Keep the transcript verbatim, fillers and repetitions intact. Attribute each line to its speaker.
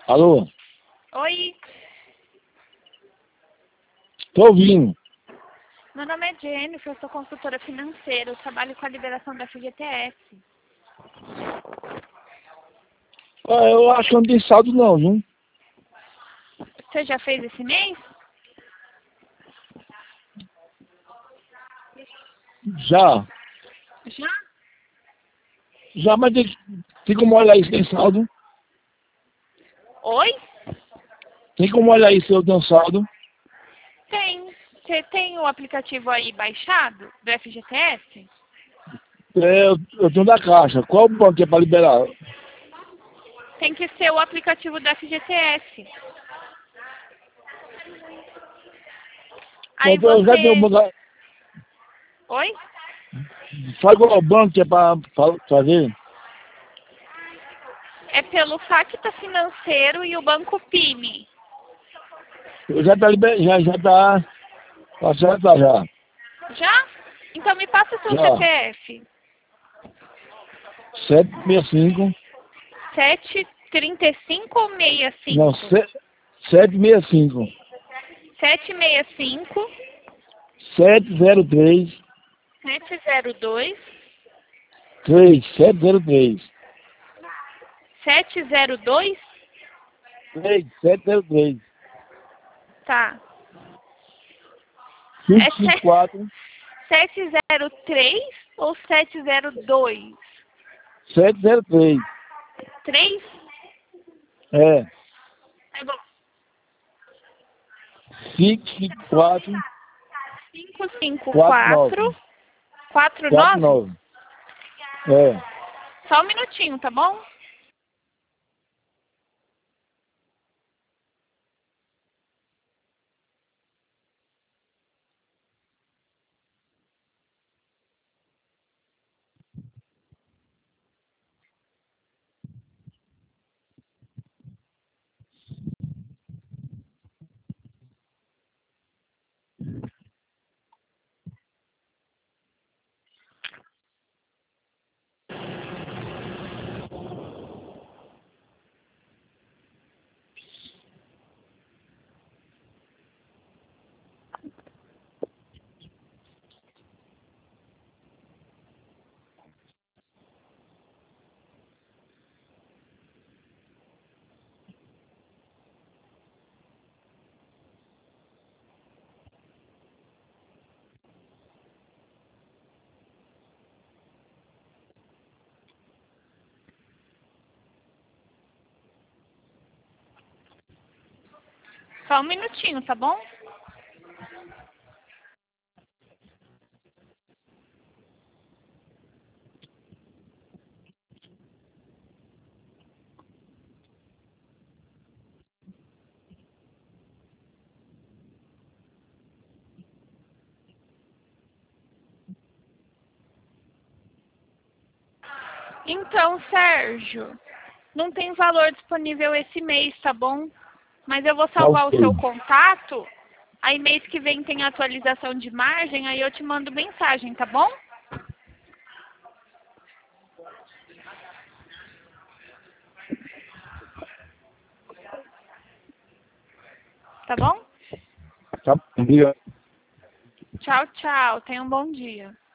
Speaker 1: Alô?
Speaker 2: Oi,
Speaker 1: Tô ouvindo.
Speaker 2: meu nome é Jennifer, eu sou consultora financeira, eu trabalho com a liberação da F G T S.
Speaker 1: Ah, eu acho que não tem saldo não, viu?
Speaker 2: Você já fez esse mês?
Speaker 1: Já.
Speaker 2: Já?
Speaker 1: Já, mas tem, tem como olhar isso tem saldo?
Speaker 2: Oi?
Speaker 1: Tem como olhar isso se eu tenho saldo?
Speaker 2: Tem. Você tem o aplicativo aí baixado do F G T S?
Speaker 1: É, eu, eu tenho da Caixa. Qual banco que é para liberar?
Speaker 2: Tem que ser o aplicativo do F G T S. Aí
Speaker 1: Então, eu já tenho o
Speaker 2: você...
Speaker 1: banco.
Speaker 2: Oi?
Speaker 1: Sabe qual é o banco que é para fazer?
Speaker 2: É pelo Facta Financeiro e o Banco Pini.
Speaker 1: Eu já tá liberado, já, já tá. Tá certo, tá já.
Speaker 2: Já? Então me passa o seu
Speaker 1: Já.
Speaker 2: C P F.
Speaker 1: sete seis cinco.
Speaker 2: sete trinta e cinco ou sessenta e cinco?
Speaker 1: Não, sete seis cinco.
Speaker 2: sete seis cinco,
Speaker 1: sete zero três.
Speaker 2: sete zero dois,
Speaker 1: três. sete zero três.
Speaker 2: sete zero dois?
Speaker 1: três. sete zero três.
Speaker 2: Tá.
Speaker 1: cinco cinco
Speaker 2: É
Speaker 1: quatro.
Speaker 2: sete zero três ou sete zero dois?
Speaker 1: sete zero três.
Speaker 2: três?
Speaker 1: É.
Speaker 2: Tá bom.
Speaker 1: cinco cinco quatro.
Speaker 2: cinco cinco
Speaker 1: quatro nove.
Speaker 2: quatro, quatro
Speaker 1: quatro
Speaker 2: nove?
Speaker 1: nove. É.
Speaker 2: Só um minutinho, tá bom? Só um minutinho, tá bom? Então, Sérgio, não tem valor disponível esse mês, tá bom? Mas eu vou
Speaker 1: Tá
Speaker 2: salvar o
Speaker 1: ok.
Speaker 2: seu contato. Aí mês que vem tem atualização de margem, aí eu te mando mensagem, tá bom? Tá bom?
Speaker 1: Tá, obrigado.
Speaker 2: Tchau, tchau. Tenha um bom dia.